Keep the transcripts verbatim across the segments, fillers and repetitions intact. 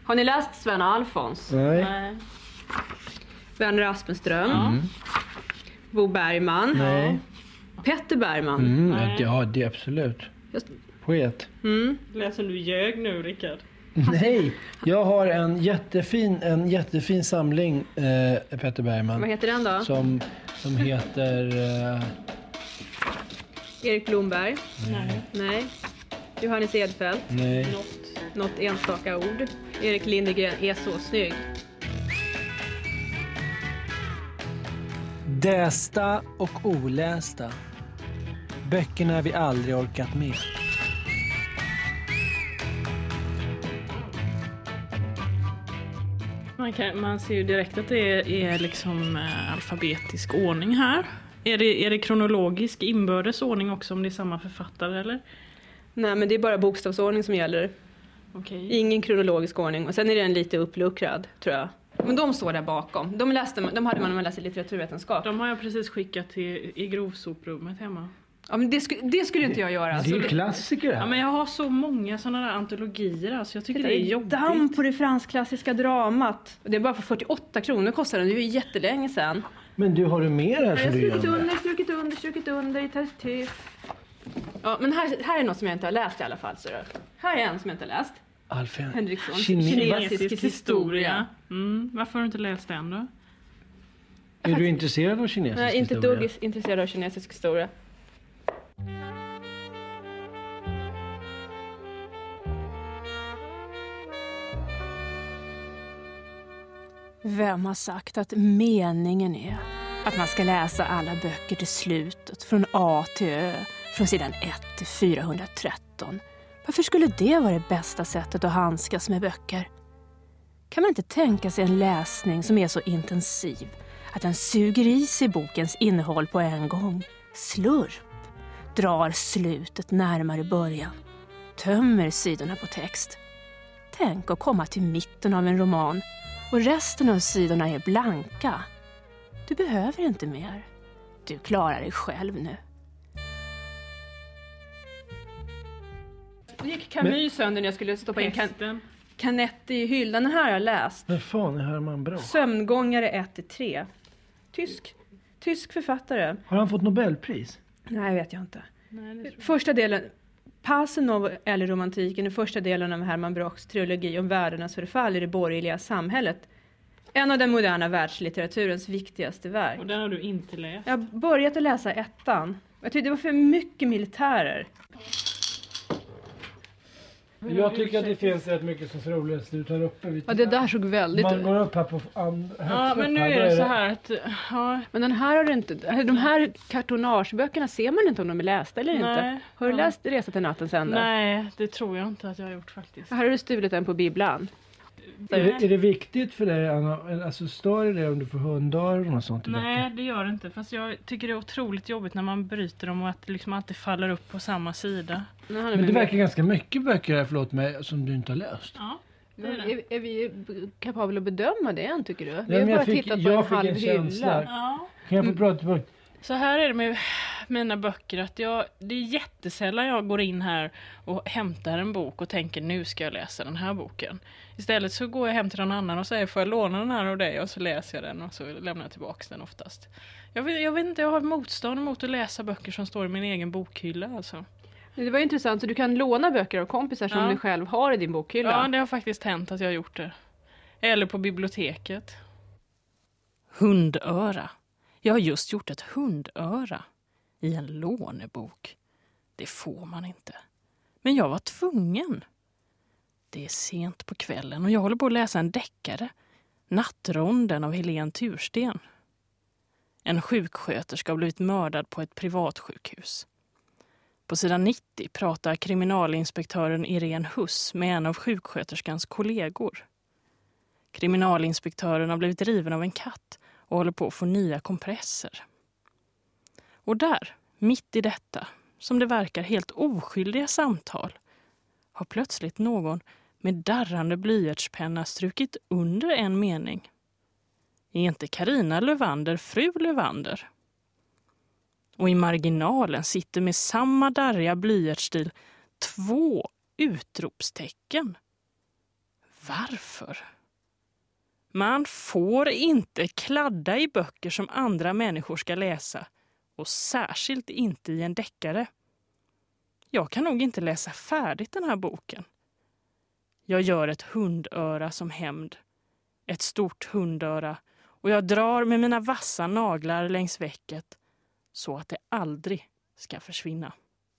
Har ni läst Sven Alfons? Nej. Nej. Werner Aspenström? Mm. Bo Bergman? Nej. Petter Bergman? Mm, Nej. ja, det är absolut. Just, Poet. mm. Läser du ljög nu, Rickard? Nej, jag har en jättefin, en jättefin samling, eh, Petter Bergman. Vad heter den då? Som, som heter... Eh, Erik Blomberg? Nej. Nej. Johannes Edfeldt? nej. Något. Något enstaka ord. Erik Lindegren är så snygg. Dästa och olästa. Böckerna vi aldrig orkat med. Man, kan, man ser ju direkt att det är, är liksom eh, alfabetisk ordning här. Är det, är det kronologisk inbördes ordning också om det är samma författare eller? Nej, men det är bara bokstavsordning som gäller. Okej. Ingen kronologisk ordning. Och sen är den lite uppluckrad, tror jag. Men de står där bakom. De, läste, de hade man när man läste litteraturvetenskap. De har jag precis skickat till, i grovsoprummet hemma. Ja, men det, sku, det skulle inte jag göra. Det är Så ju det- klassiker här. Ja, men jag har så många sådana där antologier, alltså jag tycker det är jobbigt. Damm på det fransk-klassiska dramat. Och det är bara för fyrtioåtta kronor kostar den. Det är ju jättelänge sedan. Men du, har du mer här Jag har som du strukit gör? under, strukit under, strukit under i tartuffe. Ja, men här, här är något som jag inte har läst i alla fall. Så då. Här är en som jag inte har läst. Alfred Henriksson. Kine- Kinesisk historia. Mm. Varför har du inte läst den då? Är du intresserad av kinesisk Jag är inte ett historia? dugg intresserad av kinesisk historia. Vem har sagt att meningen är att man ska läsa alla böcker till slutet, från A till Ö, från sidan ett till fyrahundratretton? Varför skulle det vara det bästa sättet att handskas med böcker? Kan man inte tänka sig en läsning som är så intensiv att den suger i sig bokens innehåll på en gång? Slurp, drar slutet närmare början, tömmer sidorna på text. Tänk att komma till mitten av en roman och resten av sidorna är blanka. Du behöver inte mer. Du klarar dig själv nu. Det gick Camus sönder när jag skulle stoppa in kan- Hästen. Kanett i hyllan. Den här har jag läst. Men fan är Herman Broch? Sömngångare ett till tre. Tysk. Tysk författare. Har han fått Nobelpris? Nej, vet jag inte. Nej, det tror jag. Första delen, Passenov eller romantiken, är första delen av Herman Brochs trilogi om världarnas förfall i det borgerliga samhället. En av den moderna världslitteraturens viktigaste verk. Och den har du inte läst? Jag har börjat att läsa ettan. Jag tyckte det var för mycket militärer. Jag tycker att det finns rätt mycket som ser roligt ut här uppe. Ja, det där såg väldigt... Man går upp här på and, Ja, högst men upp nu här, är då det så här att... Ja, Men den här har du inte... De här kartonageböckerna ser man inte om de är lästa eller inte. Nej. Har du Ja. läst Resa till nattens ände? nej, det tror jag inte att jag har gjort faktiskt. Här har du stulit den på bibblan. Är det, är det viktigt för dig, Anna? Alltså stör det dig om du får hundöron och sånt i Nej, böcker? det gör det inte. Fast jag tycker det är otroligt jobbigt när man bryter dem och att det liksom alltid faller upp på samma sida. Men det verkar ganska mycket böcker här, förlåt mig, som du inte har läst. Ja, det är det. Är, är vi kapabla att bedöma det än, tycker du? Vi Nej, har men jag bara fick- tittat på jag en fick halv en känsla. hylla. Ja. Kan jag få prata på... Så här är det med mina böcker, att jag, det är jättesällan jag går in här och hämtar en bok och tänker nu ska jag läsa den här boken. Istället så går jag hem till någon annan och säger får jag låna den här av dig, och så läser jag den och så lämnar jag tillbaka den oftast. Jag vet, jag vet inte, jag har motstånd mot att läsa böcker som står i min egen bokhylla alltså. Det var intressant, så du kan låna böcker av kompisar som Ja. du själv har i din bokhylla. Ja, det har faktiskt hänt att jag har gjort det. Eller på biblioteket. Hundöra. Jag har just gjort ett hundöra i en lånebok. Det får man inte. Men jag var tvungen. Det är sent på kvällen och jag håller på att läsa en deckare. Nattronden av Helene Tursten. En sjuksköterska har blivit mördad på ett privatsjukhus. På sidan nittio pratar kriminalinspektören Irene Huss med en av sjuksköterskans kollegor. Kriminalinspektören har blivit riven av en katt och håller på att få nya kompresser. Och där, mitt i detta, som det verkar helt oskyldiga samtal, har plötsligt någon med darrande blyertspenna strukit under en mening. Är inte Carina Lövander fru Lövander? Och i marginalen sitter med samma darriga blyertsstil två utropstecken. Varför? Man får inte kladda i böcker som andra människor ska läsa. Och särskilt inte i en deckare. Jag kan nog inte läsa färdigt den här boken. Jag gör ett hundöra som hämnd. Ett stort hundöra. Och jag drar med mina vassa naglar längs väcket. Så att det aldrig ska försvinna.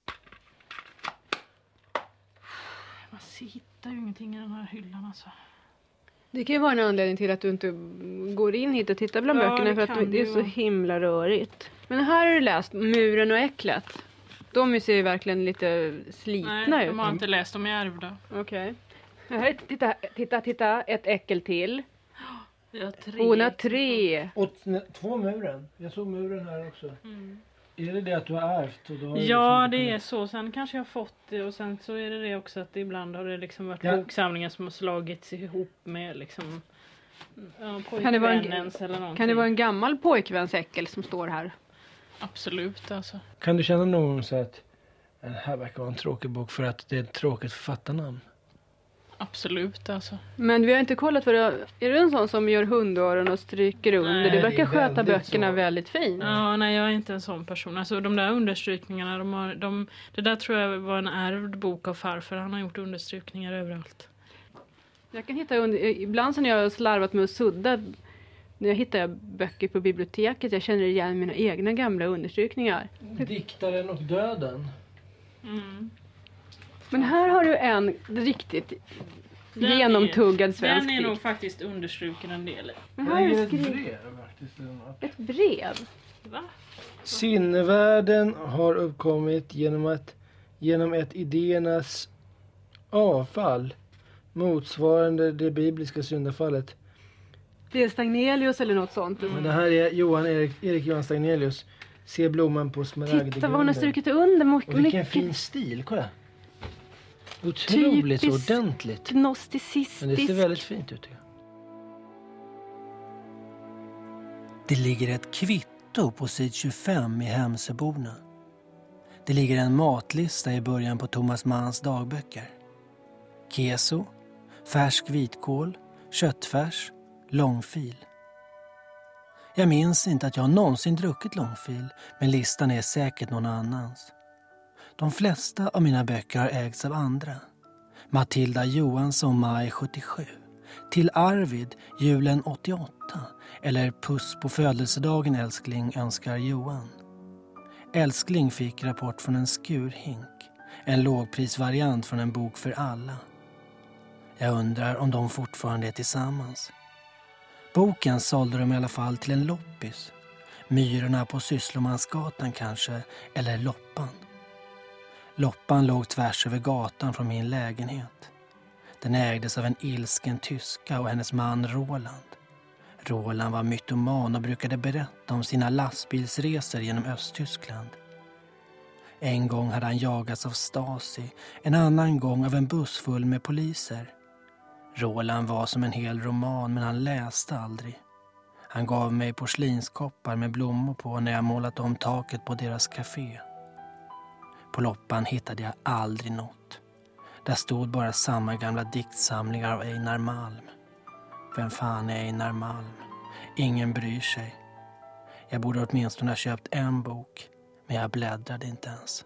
Man hittar ju ingenting i den här hyllan alltså. Det kan ju vara en anledning till att du inte går in hit och tittar bland Ja, böckerna. För det att det är så vara. himla rörigt. Men här har du läst Muren och äcklet. De ser ju verkligen lite slitna Nej, ut. de har inte läst, de är ärvda. Okej. Okay. Titta, titta, titta. Ett äckel till. Vi har tre. Hon har tre. Och t- två muren. Jag såg muren här också. Mm. Är det det att du har ärvt? Och då har Ja, du liksom det är så. Sen kanske jag har fått det. Och sen så är det det också att ibland har det liksom varit Ja. boksamlingar som har slagits ihop med liksom ja, Kan det vara en- pojkvännens eller någonting. Kan det vara en gammal pojkväns äckel som står här? Absolut alltså. Kan du känna någon gång så att den här verkar vara en tråkig bok för att det är ett tråkigt författarnamn? Absolut alltså. Men vi har inte kollat vad det är. Är du en sån som gör hundöron och stryker under? Nej, Du det verkar är sköta väldigt böckerna så. väldigt fint. Ja, nej, jag är inte en sån person. Alltså de där understrykningarna, de har, de, det där tror jag var en ärvd bok av farfar. Han har gjort understrykningar överallt. Jag kan hitta under, ibland så när jag har slarvat med att sudda, när jag hittar böcker på biblioteket, jag känner igen mina egna gamla understrykningar. Diktaren och döden. Mm. Men här har du en riktigt Den är- genomtuggad svensk Den är nog dikt. faktiskt understruken en del. Men Det här är är det ett skrivet brev faktiskt. ett brev. Va? Sinnevärlden har uppkommit genom, att, genom ett idéernas avfall motsvarande det bibliska syndafallet. Det är Stagnelius eller något sånt. Men det här är Johan Erik, Erik Johan Stagnelius. Se blomman på smaragdgrunden. Titta vad hon har strukit under. Mycket, Och vilken mycket fin stil, kolla. Otroligt Typiskt ordentligt. gnosticistiskt. Men det ser väldigt fint ut. Ja. Det ligger ett kvitto på sid tjugofem i Hemsöborna. Det ligger en matlista i början på Thomas Manns dagböcker. Keso, färsk vitkål, köttfärs, långfil. Jag minns inte att jag någonsin druckit långfil, men listan är säkert någon annans. De flesta av mina böcker har ägts av andra. Matilda Johansson, maj sjuttiosju. Till Arvid, julen åttioåtta. Eller Puss på födelsedagen älskling önskar Johan. Älskling fick rapport från en skurhink. En lågprisvariant från en bok för alla. Jag undrar om de fortfarande är tillsammans. Boken sålde de i alla fall till en loppis. Myrorna på Sysslomansgatan kanske, eller Loppan. Loppan låg tvärs över gatan från min lägenhet. Den ägdes av en ilsken tyska och hennes man Roland. Roland var mytoman och brukade berätta om sina lastbilsresor genom Östtyskland. En gång hade han jagats av Stasi, en annan gång av en buss full med poliser. Roland var som en hel roman, men han läste aldrig. Han gav mig porslinskoppar med blommor på när jag målat om taket på deras café. På Loppan hittade jag aldrig något. Där stod bara samma gamla diktsamlingar av Einar Malm. Vem fan är Einar Malm? Ingen bryr sig. Jag borde åtminstone ha köpt en bok, men jag bläddrade inte ens.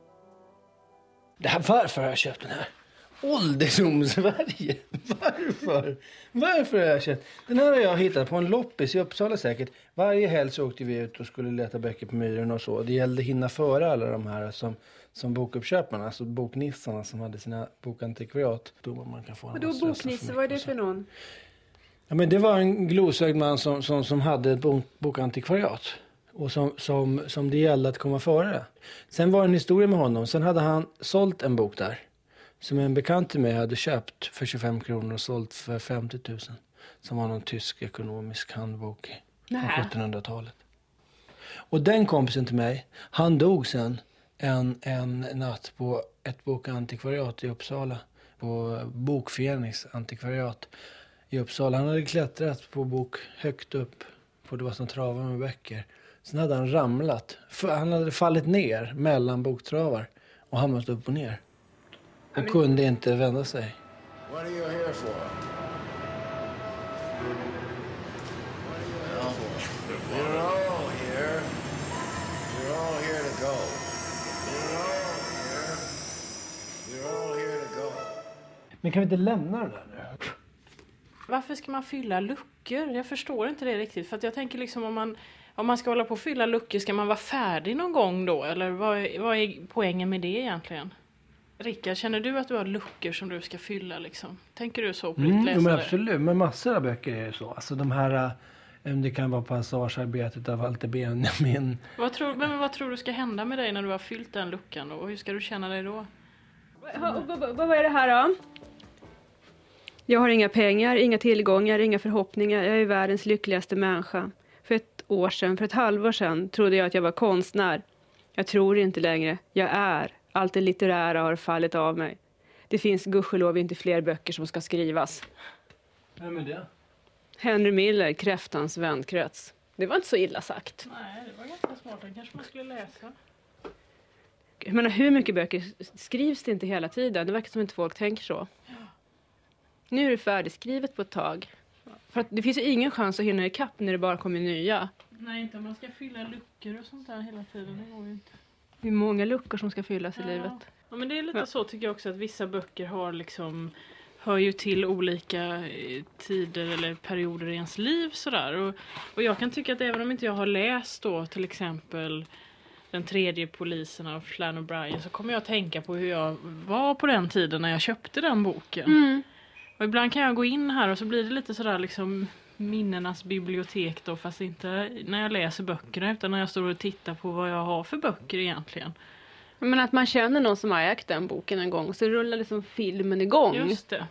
Det här, varför har jag köpt den här? Ålderdomssverige. Varför? Varför har jag köpt? Den här har jag hittat på en loppis i Uppsala säkert. Varje helg så åkte vi ut och skulle leta böcker på myren och så. Det gällde att hinna före alla de här som, som bokuppköparna, alltså boknissarna som hade sina bokantikvariat. Då man kan få Och då boknisse, vad är det för någon? Ja, men det var en glosögd man som, som, som hade ett bok, bokantikvariat. Och som, som, som det gällde att komma före. Sen var det en historia med honom. Sen hade han sålt en bok där. Som en bekant till mig hade köpt för tjugofem kronor och sålt för femtio tusen. Som var någon tysk ekonomisk handbok från sjuttonhundratalet. Och den kompisen till mig, han dog sen en, en natt på ett bokantikvariat i Uppsala. På bokföreningsantikvariat i Uppsala. Han hade klättrat på bok högt upp. För det var som travar med böcker. Sen hade han ramlat. Han hade fallit ner mellan boktravar. Och hamnat upp och ner. Och kunde inte vända sig. What are you here for? You're all here. You're all here to go. You're all here. You're all here to go. Men kan vi inte lämna det där nu? Varför ska man fylla luckor? Jag förstår inte det riktigt. För att jag tänker liksom om man, om man ska hålla på att fylla luckor, ska man vara färdig någon gång då? Eller vad, vad är poängen med det egentligen? Rickard, känner du att du har luckor som du ska fylla liksom? Tänker du så på ditt Mm, läsare? men absolut, men massor av böcker är så. Alltså de här, äh, det kan vara passagearbetet av Walter Benjamin. Vad tror, men vad tror du ska hända med dig när du har fyllt den luckan? Och hur ska du känna dig då? Vad är det här då? Jag har inga pengar, inga tillgångar, inga förhoppningar. Jag är världens lyckligaste människa. För ett år sedan, för ett halvår sedan, trodde jag att jag var konstnär. Jag tror inte längre. Jag är. Allt det litterära har fallit av mig. Det finns gudskelov inte fler böcker som ska skrivas. Vem är det? Henry Miller, Kräftans vänkrets. Det var inte så illa sagt. Nej, det var ganska smart. Den kanske man skulle läsa. Jag menar, hur mycket böcker skrivs det inte hela tiden? Det verkar som inte folk tänker så. Nu är det färdigskrivet på ett tag. För att det finns ju ingen chans att hinna ikapp när det bara kommer nya. Nej, inte om man ska fylla luckor och sånt där hela tiden. Det går ju inte. Det är många luckor som ska fyllas Ja. i livet. Ja, men det är lite Ja. så tycker jag också att vissa böcker har liksom, hör ju till olika eh, tider eller perioder i ens liv sådär. Och, och jag kan tycka att även om inte jag har läst då till exempel Den tredje polisen av Flann O'Brien, så kommer jag att tänka på hur jag var på den tiden när jag köpte den boken. Mm. Och ibland kan jag gå in här och så blir det lite sådär liksom minnenas bibliotek då, fast inte när jag läser böckerna utan när jag står och tittar på vad jag har för böcker egentligen. Men att man känner någon som har ägt den boken en gång, så rullar liksom filmen igång. Just det.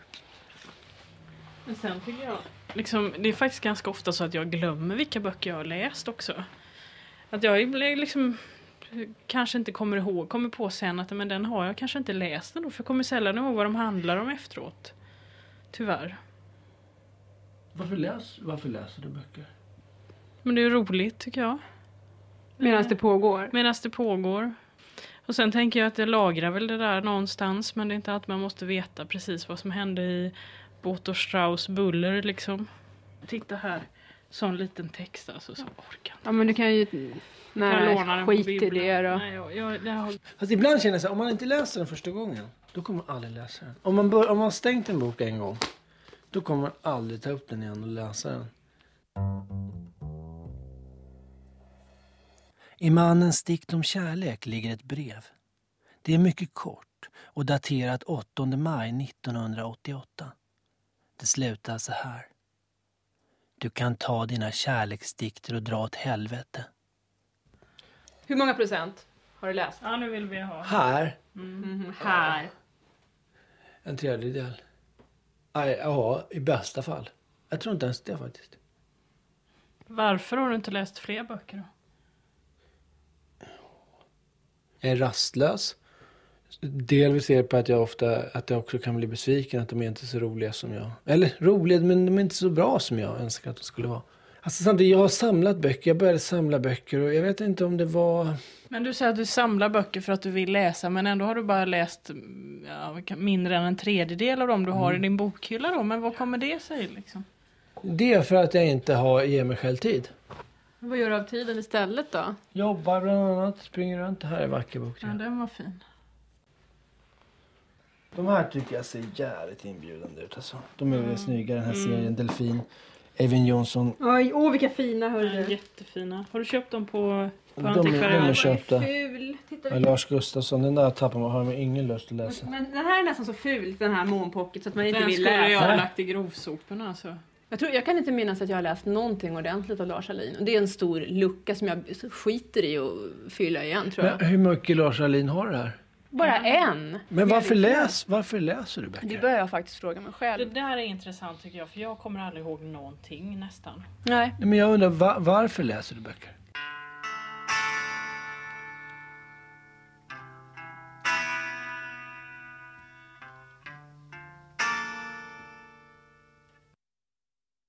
Men sen tycker jag liksom, det är faktiskt ganska ofta så att jag glömmer vilka böcker jag har läst också. Att jag liksom kanske inte kommer ihåg, kommer på sen att men den har jag kanske inte läst ändå, för jag kommer sällan ihåg vad de handlar om efteråt. Tyvärr. Varför, läs, varför läser du böcker? Men det är roligt tycker jag. Medan det pågår. Medan det pågår. Och sen tänker jag att jag lagrar väl det där någonstans, men det är inte att man måste veta precis vad som hände i Boto Strauss Buller liksom. Titta här, sån liten text alltså, så orkar Ja, men du kan ju... jag Nej, låna den på skit i det bibblan. då. Nej, jag, jag, jag har... Fast ibland känner jag så här, om man inte läser den första gången, då kommer man aldrig läsa den. Om man, bör, om man har stängt en bok en gång, då kommer man aldrig ta upp den igen och läsa den. I mannens dikt om kärlek ligger ett brev. Det är mycket kort och daterat åttonde maj nittonhundraåttioåtta. Det slutar så här. Du kan ta dina kärleksdikter och dra åt helvete. Hur många procent har du läst? Ja, nu vill vi ha. Här, Mm, här. en tredjedel. Nej, ja, i bästa fall. Jag tror inte ens det faktiskt. Varför har du inte läst fler böcker då? Jag är rastlös. Delvis är det på att jag ofta att jag också kan bli besviken att de är inte så roliga som jag. Eller roliga, men de är inte så bra som jag önskar att de skulle vara. Alltså samtidigt, jag har samlat böcker. Jag började samla böcker och jag vet inte om det var... Men du säger att du samlar böcker för att du vill läsa, men ändå har du bara läst ja, mindre än en tredjedel av dem du har Mm. i din bokhylla då. Men vad kommer det sig liksom? Det är för att jag inte har ger mig själv tid. Vad gör du av tiden istället då? Jobbar bland annat, springer runt. Det här är en vacker bok. Ja, den var fin. De här tycker jag ser jävligt inbjudande ut. Alltså. De är väl snygga, den här serien. Delfin, Eivind Johnson. Oj, åh vilka fina Ja, hörru. jättefina. Har du köpt dem på, på De är- de är antikvariatet? köpta. Ful. Titta, Ja, Lars Gustafsson, den där tappar man, har man ingen lust att läsa. men den här är nästan så ful, den här månpocket, så att man inte Den vill skulle läsa. jag ha lagt i grovsoporna alltså. Jag, tror, jag kan inte minnas att jag har läst någonting ordentligt av Lars Ahlin. Och det är en stor lucka som jag skiter i att fylla igen, tror jag. Men hur mycket Lars Ahlin har det här? Bara en. Men varför, läs, varför läser du böcker? Det börjar jag faktiskt fråga mig Det själv. där är intressant tycker jag, för jag kommer aldrig ihåg någonting nästan. Nej. Nej, men jag undrar, va, varför läser du böcker?